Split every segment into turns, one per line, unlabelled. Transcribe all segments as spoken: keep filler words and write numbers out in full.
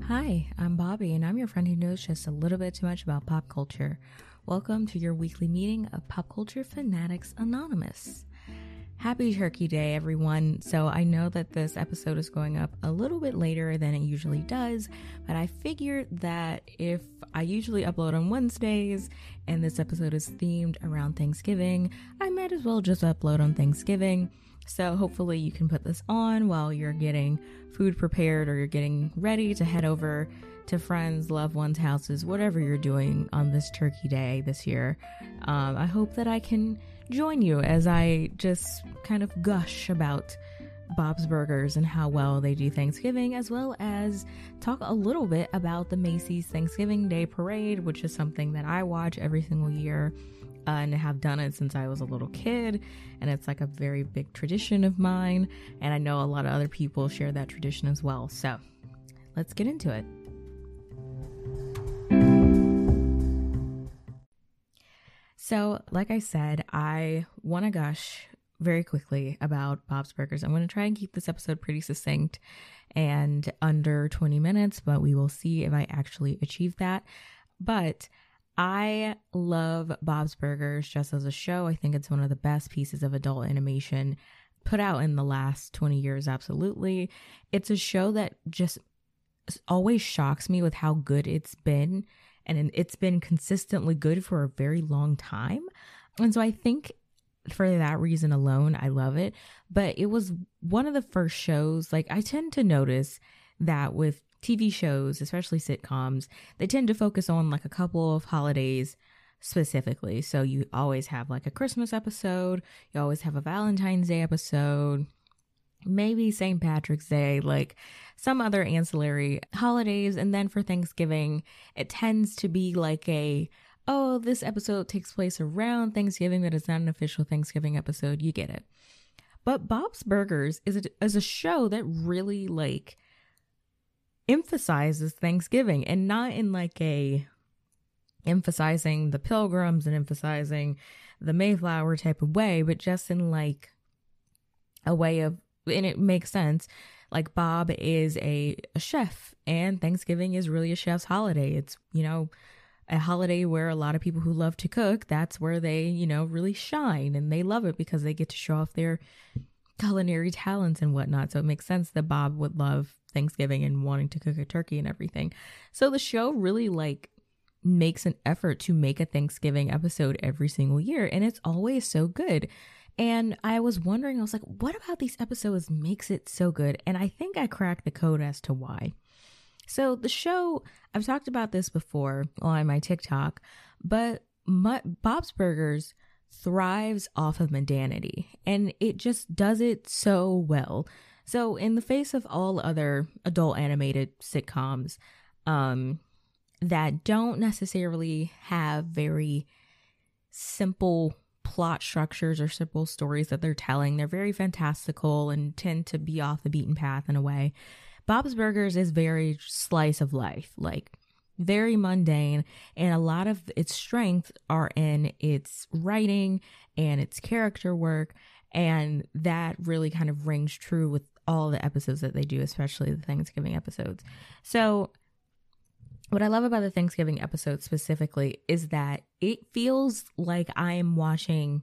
Hi, I'm Bobby, and I'm your friend who knows just a little bit too much about pop culture. Welcome to your weekly meeting of Pop Culture Fanatics Anonymous. Happy Turkey Day, everyone. So I know that this episode is going up a little bit later than it usually does, but I figured that if I usually upload on Wednesdays and this episode is themed around Thanksgiving, I might as well just upload on Thanksgiving. So hopefully you can put this on while you're getting food prepared or you're getting ready to head over to friends, loved ones' houses, whatever you're doing on this Turkey Day this year. Um, I hope that I can join you as I just kind of gush about Bob's Burgers and how well they do Thanksgiving, as well as talk a little bit about the Macy's Thanksgiving Day Parade, which is something that I watch every single year. Uh, and have done it since I was a little kid, and it's like a very big tradition of mine, and I know a lot of other people share that tradition as well. So let's get into it. So like I said, I want to gush very quickly about Bob's Burgers. I'm going to try and keep this episode pretty succinct and under twenty minutes, but we will see if I actually achieve that. But I love Bob's Burgers just as a show. I think it's one of the best pieces of adult animation put out in the last twenty years, absolutely. It's a show that just always shocks me with how good it's been, and it's been consistently good for a very long time. And so I think for that reason alone, I love it. But it was one of the first shows, like I tend to notice that with T V shows, especially sitcoms, they tend to focus on like a couple of holidays specifically. So you always have like a Christmas episode, you always have a Valentine's Day episode, maybe Saint Patrick's Day, like some other ancillary holidays. And then for Thanksgiving, it tends to be like a, oh, this episode takes place around Thanksgiving, but it's not an official Thanksgiving episode. You get it. But Bob's Burgers is a, is a show that really like emphasizes Thanksgiving, and not in like a emphasizing the Pilgrims and emphasizing the Mayflower type of way, but just in like a way of, and it makes sense, like Bob is a, a chef, and Thanksgiving is really a chef's holiday. It's, you know, a holiday where a lot of people who love to cook, that's where they, you know, really shine, and they love it because they get to show off their culinary talents and whatnot. So it makes sense that Bob would love Thanksgiving and wanting to cook a turkey and everything. So the show really like makes an effort to make a Thanksgiving episode every single year, and it's always so good. And I was wondering, I was like, what about these episodes makes it so good? And I think I cracked the code as to why. So the show, I've talked about this before on my TikTok, but my, Bob's Burgers thrives off of mundanity, and it just does it so well. So in the face of all other adult animated sitcoms um, that don't necessarily have very simple plot structures or simple stories that they're telling, they're very fantastical and tend to be off the beaten path in a way. Bob's Burgers is very slice of life, like very mundane, and a lot of its strengths are in its writing and its character work, and that really kind of rings true with all the episodes that they do, especially the Thanksgiving episodes. So what I love about the Thanksgiving episode specifically is that it feels like I am watching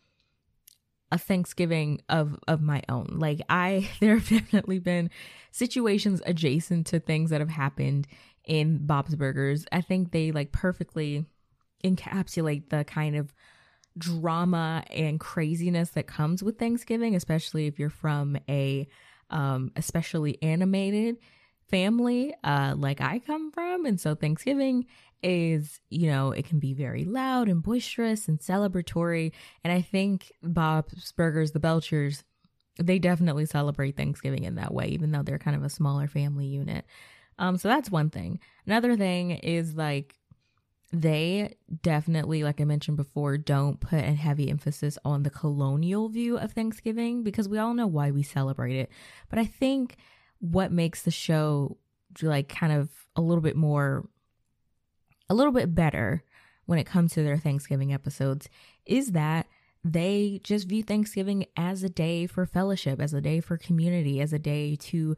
a Thanksgiving of, of my own. Like I, there have definitely been situations adjacent to things that have happened in Bob's Burgers. I think they like perfectly encapsulate the kind of drama and craziness that comes with Thanksgiving, especially if you're from a um especially animated family uh like I come from. And so Thanksgiving is, you know, it can be very loud and boisterous and celebratory, and I think Bob's Burgers, the Belchers, they definitely celebrate Thanksgiving in that way, even though they're kind of a smaller family unit. Um so that's one thing. Another thing is like they definitely, like I mentioned before, don't put a heavy emphasis on the colonial view of Thanksgiving, because we all know why we celebrate it. But I think what makes the show like kind of a little bit more, a little bit better when it comes to their Thanksgiving episodes is that they just view Thanksgiving as a day for fellowship, as a day for community, as a day to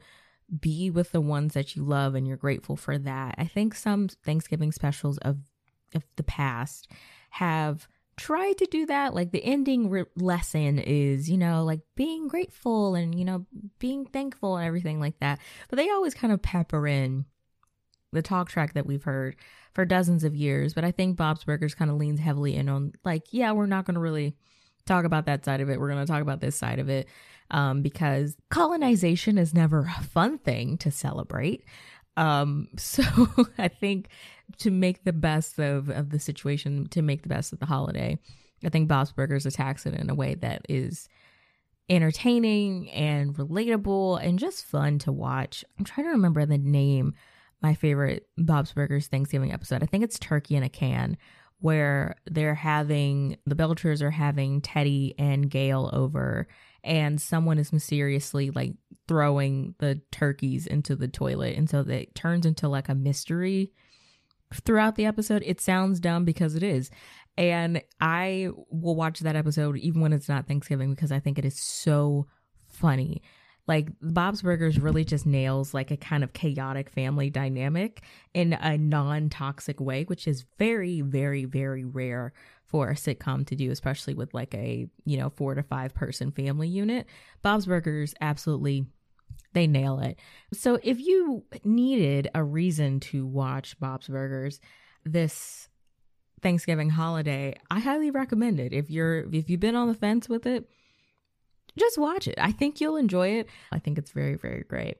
be with the ones that you love and you're grateful for that. I think some Thanksgiving specials of, of the past have tried to do that. Like the ending re- lesson is, you know, like being grateful and, you know, being thankful and everything like that. But they always kind of pepper in the talk track that we've heard for dozens of years. But I think Bob's Burgers kind of leans heavily in on like, yeah, we're not going to really talk about that side of it. We're going to talk about this side of it um, because colonization is never a fun thing to celebrate. Um, so I think to make the best of, of the situation, to make the best of the holiday, I think Bob's Burgers attacks it in a way that is entertaining and relatable and just fun to watch. I'm trying to remember the name, my favorite Bob's Burgers Thanksgiving episode. I think it's Turkey in a Can, where they're having, the Belchers are having Teddy and Gail over, and someone is mysteriously like throwing the turkeys into the toilet. And so it turns into like a mystery throughout the episode. It sounds dumb because it is. And I will watch that episode even when it's not Thanksgiving because I think it is so funny. Like Bob's Burgers really just nails like a kind of chaotic family dynamic in a non-toxic way, which is very, very, very rare for a sitcom to do, especially with like a, you know, four to five person family unit. Bob's Burgers, absolutely, they nail it. So if you needed a reason to watch Bob's Burgers this Thanksgiving holiday, I highly recommend it. If you're, if you've been on the fence with it, just watch it. I think you'll enjoy it. I think it's very, very great.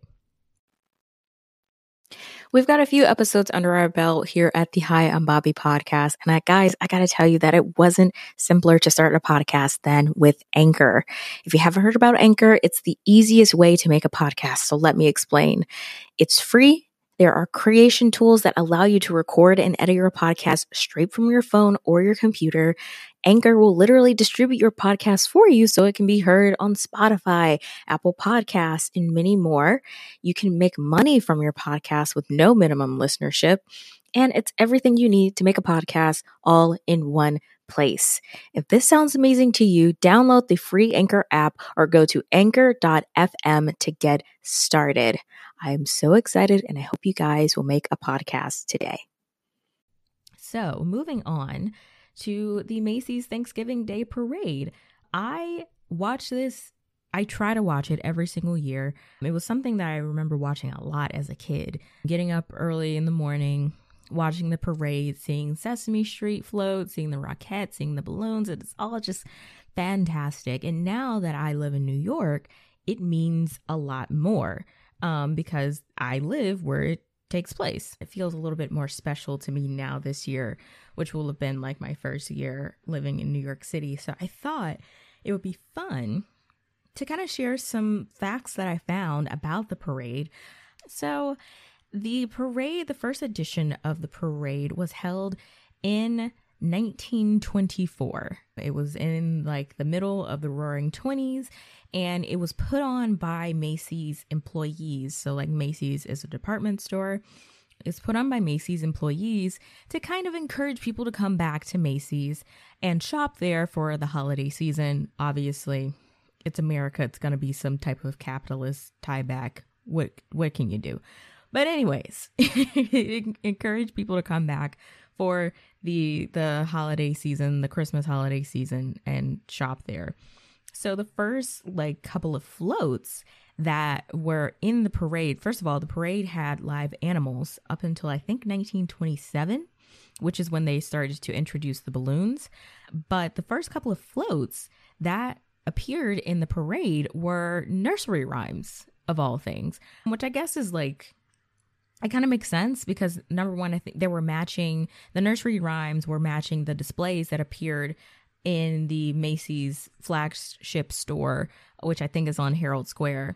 We've got a few episodes under our belt here at the Hi, I'm Bobby podcast. And I, guys, I got to tell you that it wasn't simpler to start a podcast than with Anchor. If you haven't heard about Anchor, it's the easiest way to make a podcast. So let me explain. It's free. There are creation tools that allow you to record and edit your podcast straight from your phone or your computer. Anchor will literally distribute your podcast for you so it can be heard on Spotify, Apple Podcasts, and many more. You can make money from your podcast with no minimum listenership. And it's everything you need to make a podcast all in one place. If this sounds amazing to you, download the free Anchor app or go to anchor dot f m to get started. I am so excited and I hope you guys will make a podcast today.
So moving on to the Macy's Thanksgiving Day Parade. I watch this, I try to watch it every single year. It was something that I remember watching a lot as a kid, getting up early in the morning, watching the parade, seeing Sesame Street float, seeing the Rockettes, seeing the balloons. It's all just fantastic. And now that I live in New York, it means a lot more um, because I live where it takes place. It feels a little bit more special to me now this year, which will have been like my first year living in New York City. So I thought it would be fun to kind of share some facts that I found about the parade. So the parade, the first edition of the parade was held in nineteen twenty-four. It was in like the middle of the roaring twenties, and it was put on by Macy's employees. So like Macy's is a department store. It's put on by Macy's employees to kind of encourage people to come back to Macy's and shop there for the holiday season. Obviously, it's America. It's going to be some type of capitalist tie back. What, what can you do? But anyways, it encouraged people to come back for the the holiday season, the Christmas holiday season, and shop there. So the first like couple of floats that were in the parade, first of all, the parade had live animals up until I think nineteen twenty-seven, which is when they started to introduce the balloons. But the first couple of floats that appeared in the parade were nursery rhymes, of all things, which I guess is like, it kind of makes sense because number one, I think they were matching, the nursery rhymes were matching the displays that appeared in the Macy's flagship store, which I think is on Herald Square.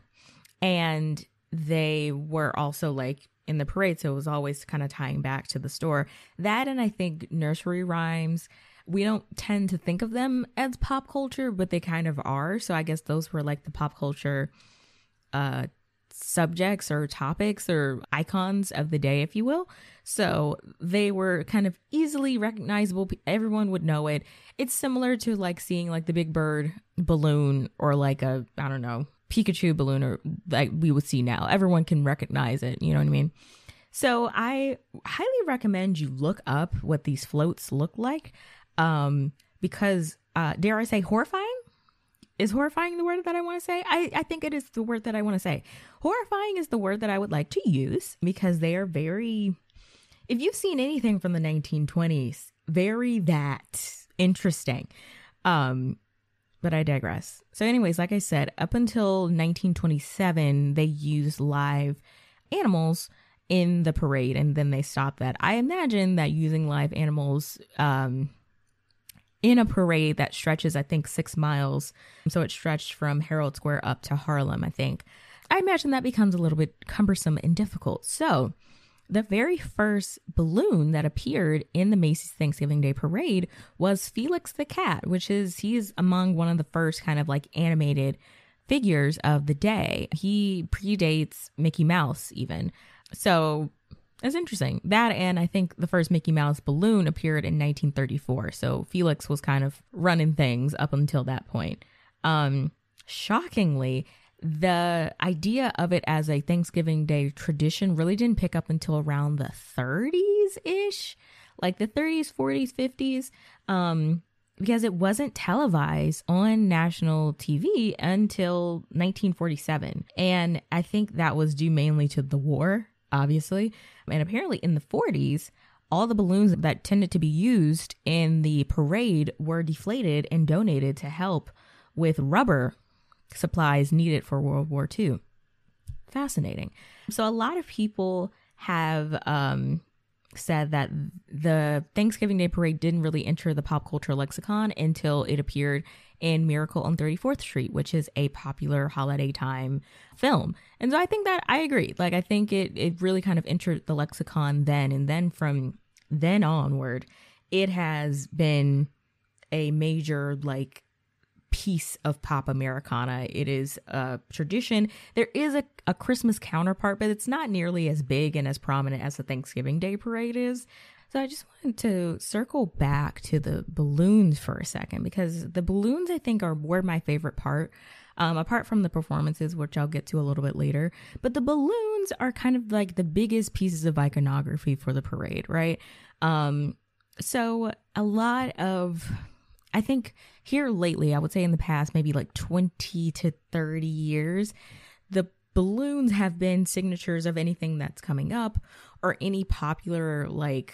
And they were also like in the parade. So it was always kind of tying back to the store. That, and I think nursery rhymes, we don't tend to think of them as pop culture, but they kind of are. So I guess those were like the pop culture uh subjects or topics or icons of the day, if you will. So they were kind of easily recognizable. Everyone would know it. It's similar to like seeing like the Big Bird balloon or like a, I don't know, Pikachu balloon or like we would see now. Everyone can recognize it. You know what I mean? So I highly recommend you look up what these floats look like, um, because uh, dare I say horrifying? Is horrifying the word that I want to say? I, I think it is the word that I want to say. Horrifying is the word that I would like to use because they are very, if you've seen anything from the nineteen twenties, very that interesting. Um, but I digress. So anyways, like I said, up until nineteen twenty-seven, they used live animals in the parade and then they stopped that. I imagine that using live animals, um, in a parade that stretches, I think, six miles. So it stretched from Herald Square up to Harlem, I think. I imagine that becomes a little bit cumbersome and difficult. So the very first balloon that appeared in the Macy's Thanksgiving Day Parade was Felix the Cat, which is, he's among one of the first kind of like animated figures of the day. He predates Mickey Mouse even. So it's interesting. That and I think the first Mickey Mouse balloon appeared in nineteen thirty-four. So Felix was kind of running things up until that point. Um, shockingly, the idea of it as a Thanksgiving Day tradition really didn't pick up until around the thirties-ish, like the thirties, forties, fifties, um, because it wasn't televised on national T V until nineteen forty-seven. And I think that was due mainly to the war, obviously. And apparently in the forties, all the balloons that tended to be used in the parade were deflated and donated to help with rubber supplies needed for World War Two. Fascinating. So a lot of people have um, said that the Thanksgiving Day Parade didn't really enter the pop culture lexicon until it appeared in Miracle on thirty-fourth Street, which is a popular holiday time film. And so I think that I agree. Like, I think it, it really kind of entered the lexicon then. And then from then onward, it has been a major, like, piece of pop Americana. It is a tradition. There is a, a Christmas counterpart, but it's not nearly as big and as prominent as the Thanksgiving Day Parade is. So I just wanted to circle back to the balloons for a second, because the balloons, I think, are were my favorite part, um, apart from the performances, which I'll get to a little bit later. But the balloons are kind of like the biggest pieces of iconography for the parade, right? Um, so a lot of, I think here lately, I would say in the past, maybe like twenty to thirty years, the balloons have been signatures of anything that's coming up or any popular, like,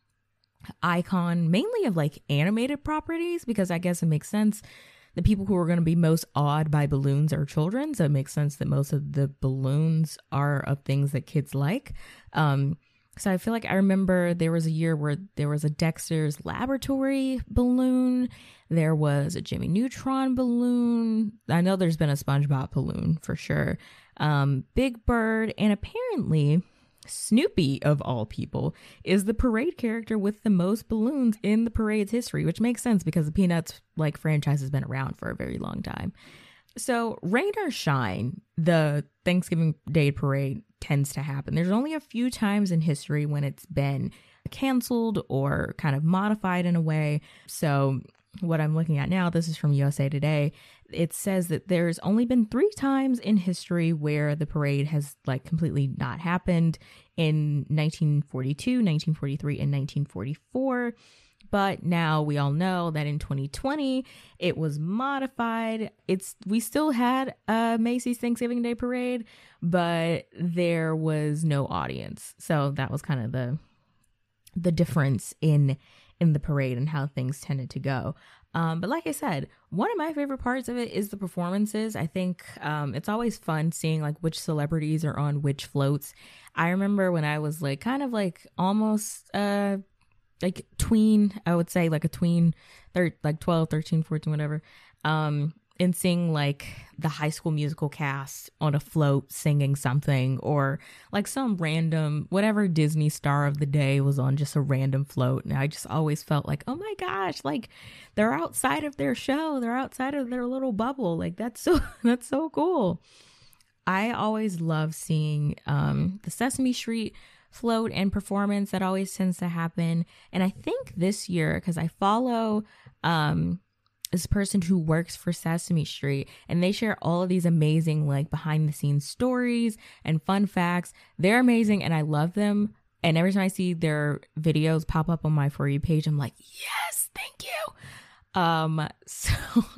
icon, mainly of like animated properties, because I guess it makes sense. The people who are going to be most awed by balloons are children. So it makes sense that most of the balloons are of things that kids like. Um, so I feel like I remember there was a year where there was a Dexter's Laboratory balloon. There was a Jimmy Neutron balloon. I know there's been a SpongeBob balloon for sure. Um, Big Bird, and apparently Snoopy, of all people, is the parade character with the most balloons in the parade's history, which makes sense because the Peanuts like franchise has been around for a very long time. So rain or shine, the Thanksgiving Day Parade tends to happen. There's only a few times in history when it's been canceled or kind of modified in a way. So what I'm looking at now, this is from U S A Today. It says that there's only been three times in history where the parade has like completely not happened, in nineteen forty-two, nineteen forty-three, and nineteen forty-four. But now we all know that in twenty twenty, it was modified. It's we still had a Macy's Thanksgiving Day Parade, but there was no audience. So that was kind of the the difference in in the parade and how things tended to go. Um, but like I said, one of my favorite parts of it is the performances. I think um, it's always fun seeing like which celebrities are on which floats. I remember when I was like kind of like almost uh, like tween, I would say like a tween, thir- like twelve, thirteen, fourteen, whatever. Um, and seeing like the High School Musical cast on a float singing something, or like some random, whatever Disney star of the day was on just a random float. And I just always felt like, oh my gosh, like they're outside of their show. They're outside of their little bubble. Like that's so, that's so cool. I always love seeing um, the Sesame Street float and performance. That always tends to happen. And I think this year, because I follow um, this person who works for Sesame Street, and they share all of these amazing like behind the scenes stories and fun facts. They're amazing and I love them. And every time I see their videos pop up on my For You page, I'm like, yes, thank you. Um, so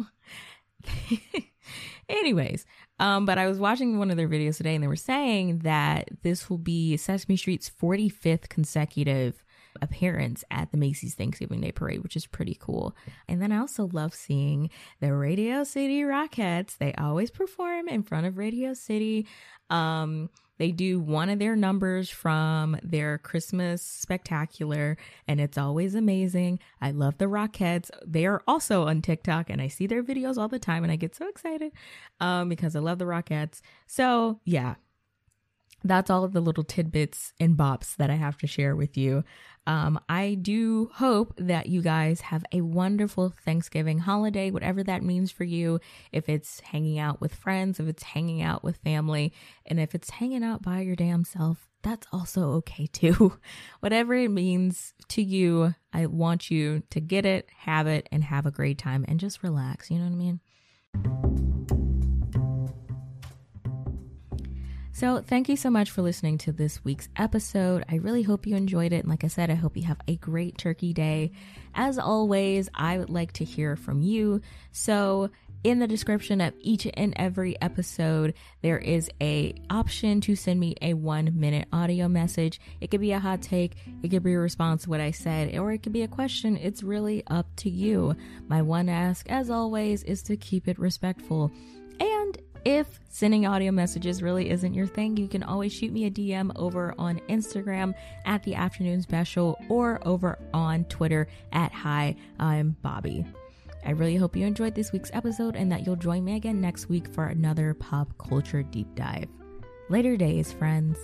anyways, um, but I was watching one of their videos today and they were saying that this will be Sesame Street's forty-fifth consecutive appearance at the Macy's Thanksgiving Day Parade, which is pretty cool. And then I also love seeing the Radio City Rockettes. They always perform in front of Radio City. Um, they do one of their numbers from their Christmas spectacular, and it's always amazing. I love the Rockettes. They are also on TikTok, and I see their videos all the time, and I get so excited um, because I love the Rockettes. So yeah, that's all of the little tidbits and bops that I have to share with you. Um, I do hope that you guys have a wonderful Thanksgiving holiday, whatever that means for you. If it's hanging out with friends, if it's hanging out with family, and if it's hanging out by your damn self, that's also okay too. Whatever it means to you, I want you to get it, have it, and have a great time and just relax. You know what I mean? So thank you so much for listening to this week's episode. I really hope you enjoyed it. And like I said, I hope you have a great turkey day. As always, I would like to hear from you. So in the description of each and every episode, there is a option to send me a one minute audio message. It could be a hot take. It could be a response to what I said, or it could be a question. It's really up to you. My one ask, as always, is to keep it respectful. And if sending audio messages really isn't your thing, you can always shoot me a D M over on Instagram at The Afternoon Special or over on Twitter at Hi, I'm Bobby. I really hope you enjoyed this week's episode and that you'll join me again next week for another pop culture deep dive. Later days, friends.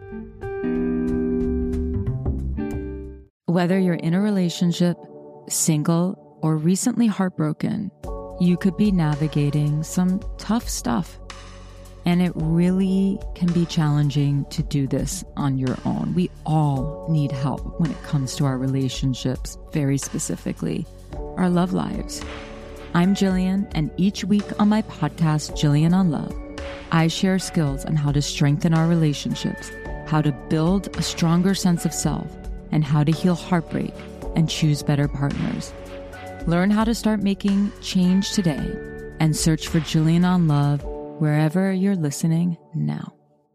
Whether you're in a relationship, single, or recently heartbroken, you could be navigating some tough stuff. And it really can be challenging to do this on your own. We all need help when it comes to our relationships, very specifically, our love lives. I'm Jillian, and each week on my podcast, Jillian on Love, I share skills on how to strengthen our relationships, how to build a stronger sense of self, and how to heal heartbreak and choose better partners. Learn how to start making change today and search for Jillian on Love wherever you're listening now.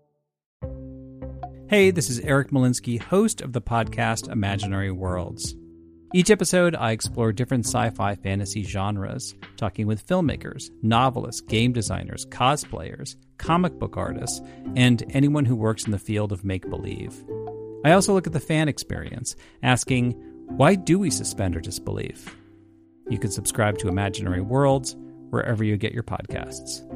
Hey, this is Eric Molinsky, host of the podcast Imaginary Worlds. Each episode, I explore different sci-fi fantasy genres, talking with filmmakers, novelists, game designers, cosplayers, comic book artists, and anyone who works in the field of make-believe. I also look at the fan experience, asking, why do we suspend our disbelief? You can subscribe to Imaginary Worlds wherever you get your podcasts.